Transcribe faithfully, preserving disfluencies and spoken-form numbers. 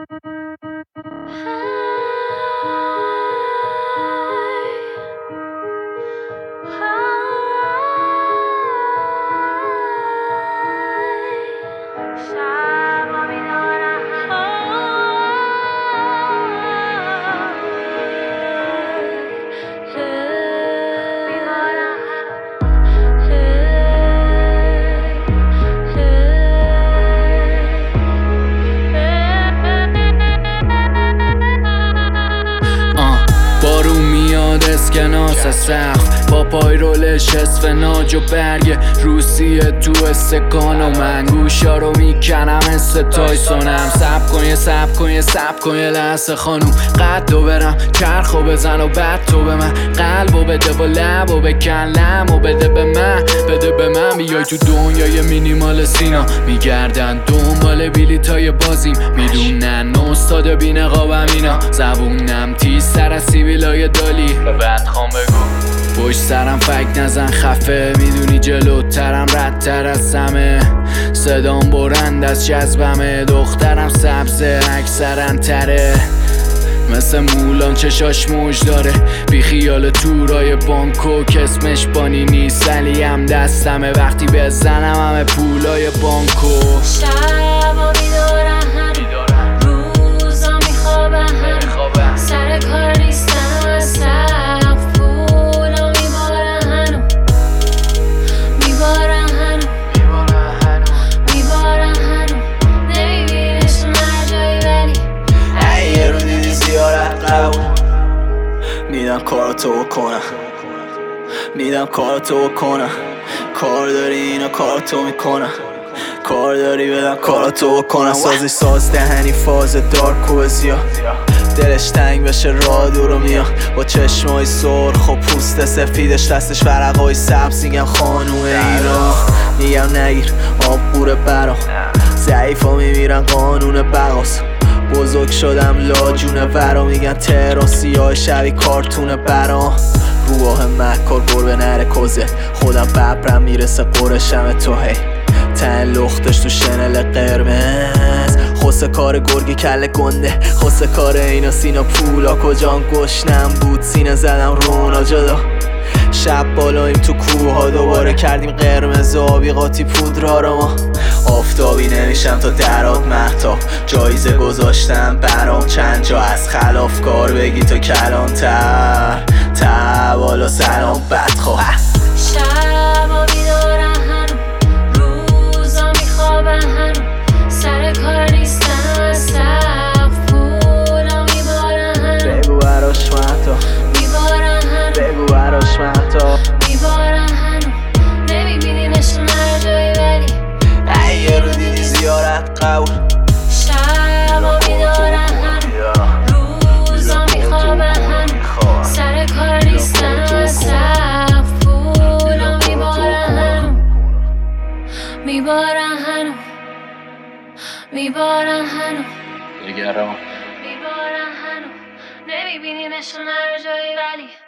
اسکناس سقف با پای رولش اسفناج و برگ روسیه تو استکان و من گوشا رو میکنم مثل تایسونم. سب کن یه سب کن یه سب کن یه لحظه خانوم قدو برم چرخو بزن و بعد تو به من قلبو بده و لبو بکن لمو بده به من بده به من بیای تو دنیای مینیمال سینا میگردن دنبال بیلیتای بازیم میدونن استاد بی نقابم اینا زبونم تیز سر از سیبیلای دالی بعد خوام بگو پشت سرم فک نزن خفه میدونی جلوترم ردتر از همه صدام برند از جذبمه دخترم سبزه اکثرن تره مثل مولان چشاش موج داره بی خیال تورای بانکوک اسمش بانی نیست ولی هم دستمه وقتی بزنم همه پولای بانکو شبا بیدارم روزا میخوابم سر کار نیستم از سقف پولا میبارم هنو میبارم هنو میبارم هنو نمیبینشون هر جایی ولی ای یه رو دیدی زیارت قبول میدم کاراتو بکنم میدم کاراتو بکنم کار داری اینا کاراتو میکنم کار داری بدم کاراتو بکنم سازش ساز دهنی فاز دارک و زیا دلش تنگ بشه راه دورو میاد با چشمای سرخ و پوست سفیدش دستش ورقای سبز میگم خانوم ایران میگم نگیر آب بوره برام ضعیفا میمیرن قانون بقاس بزرگ شدم لاجونه ورا میگن تهران سیاه شبی کارتون برام روح مکار گربه نره کوزه خودم ببرم میرسه قرشم تو هی تن لختش تو شنل قرمز خوصه کار گرگی کل گنده خوصه کار اینا سینا پولا کجان گشنم بود سینه زدم رونا جدا شب بالایم تو کوه ها دوباره کردیم قرمز آبی قاطی پودرا رو ما آفتابی نمیشم تا درات مهتاب جایزه گذاشتم برام چند جا از خلاف کار بگی تو کلانتر تا بالا سلام بدخواه شبا بیدارم هنو روزا میخوابم هنو سر کار نیستم از سقف پولا میبارم هنو بگو براش مهتاب میبارم هنو بگو براش مهتاب میبارم هنو نمیبینیمشون هر جایی ولی ای یه رو دیدی زیارت قبول شبا بیدارم هنو روزا میخوابم هنو سر کار نیستم از سقف پولا میبارم هنو میبارم هنو میبارم هنو نگران میبارم هنو نمیبینیمشون هر جایی ولی